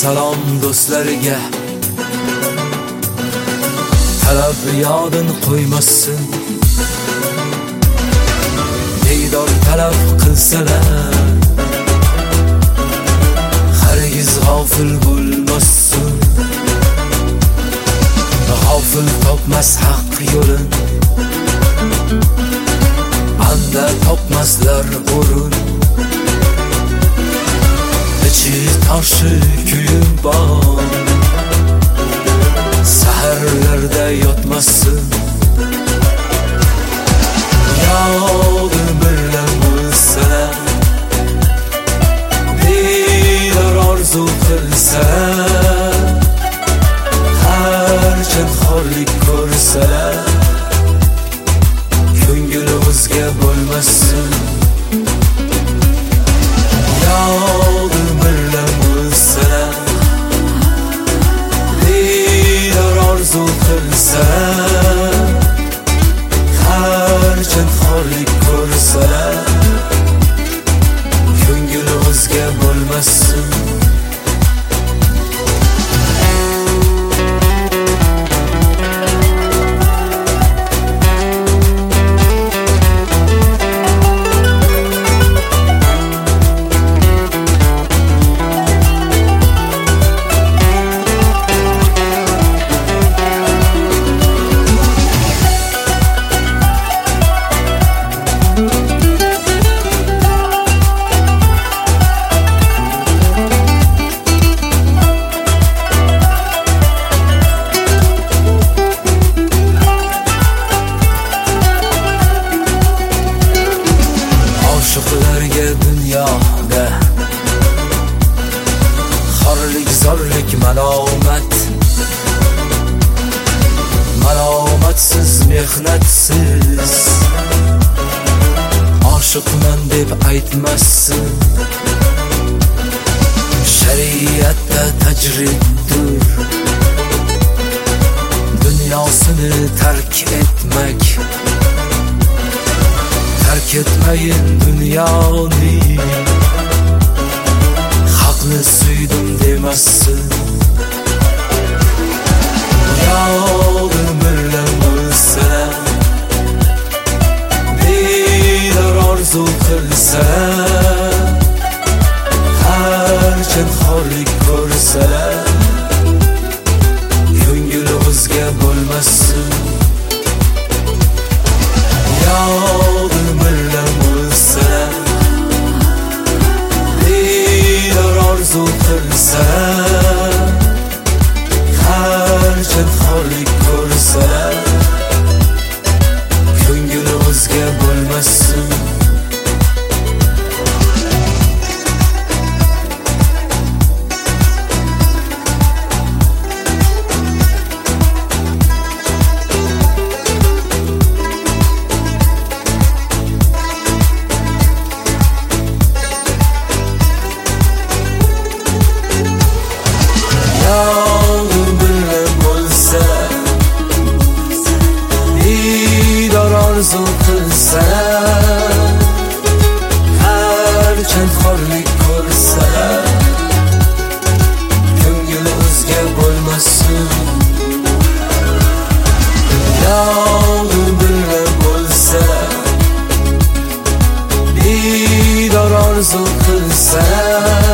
salom do'stlarga, talab yodin qo'ymasin. Diydor talab qilsalar, hargiz g'ofil bo'lmasin. G'ofil topmas haq yo'lin, anda topmaslar o'rin. İçi taşı kuyib bor, saharlarda yotmasın. Yolda birlam bo'lsalar, diydor orzu qilsalar, qanchalik xorlik ko'rsalar, ko'ngli o'zga bo'lmasin. Yolda birlam bo'lsalar, diydor orzu qilsalar, qanchalik xorlik ko'rsalar, ko'ngli o'zga bo'lmasin. Oshiqlarga dunyoda xorlik, zorlik, malomat, malomatsiz, mehnatsiz oshiqman deb aytmassin. Shariatda tajriddir, dunyosini tark etmak. Terk etmeyin dünyoni, haklı suydum demezsin. Yolda birlam bo'lsalar, diydor orzu qilsalar, qanchalik xorlik ko'rsalar, ko'ngli o'zga bo'lmasin. Yolda birlam bo'lsalar, diydor orzu qilsalar, qanchalik xorlik ko'rsalar, ko'ngli o'zga bo'lmasin. Yolda birlam bo'lsalar, diydor orzu qilsalar, qanchalik xorlik ko'rsalar, ko'ngli o'zga bo'lmasin. Yolda birlam bo'lsalar, diydor orzu qilsalar,